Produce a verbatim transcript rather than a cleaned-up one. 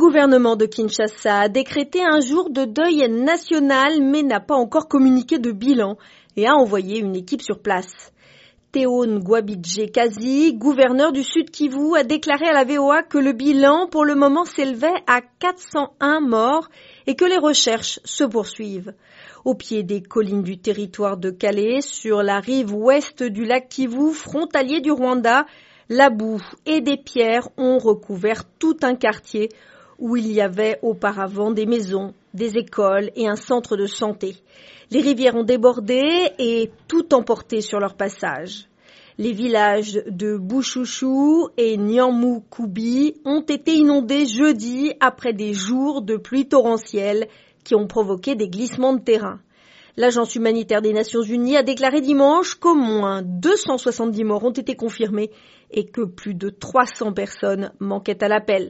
gouvernement de Kinshasa a décrété un jour de deuil national mais n'a pas encore communiqué de bilan et a envoyé une équipe sur place. Théo Ngwabidje Kazi, gouverneur du Sud Kivu, a déclaré à la V O A que le bilan pour le moment s'élevait à quatre cent un morts et que les recherches se poursuivent. Au pied des collines du territoire de Calais, sur la rive ouest du lac Kivu, frontalier du Rwanda, la boue et des pierres ont recouvert tout un quartier où il y avait auparavant des maisons, des écoles et un centre de santé. Les rivières ont débordé et tout emporté sur leur passage. Les villages de Bouchouchou et Nyamukoubi ont été inondés jeudi après des jours de pluie torrentielle qui ont provoqué des glissements de terrain. L'Agence humanitaire des Nations Unies a déclaré dimanche qu'au moins deux cent soixante-dix morts ont été confirmés et que plus de trois cents personnes manquaient à l'appel.